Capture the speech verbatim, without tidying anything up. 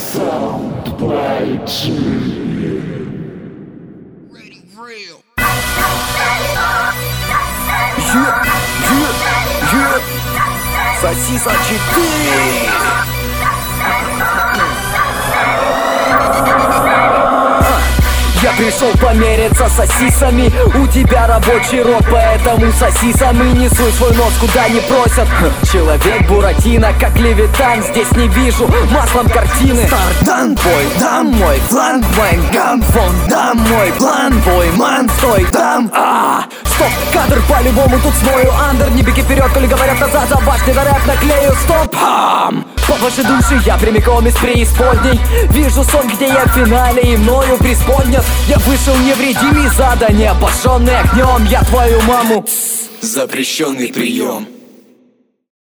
Сосиса четыре. Я пришел помериться сосисами. У тебя рабочий рот, поэтому сосисами не суй свой нос куда не просят. Человек Буратино, как Левитан, здесь не вижу маслом картины. Стардан, бой, дам мой план, Вайнгам, фон, дам мой план, бой, ман, стой, дам. А, стоп, кадр по-любому тут смою андер. Не беги вперед, коли говорят назад, за башни на рэп наклею, стоп. Хам. По вашей душе я прямиком из преисподней. Вижу сон, где я в финале и мною преисподнят. Я вышел невредим из ада, не обожженный огнем. Я твою маму. Запрещенный прием.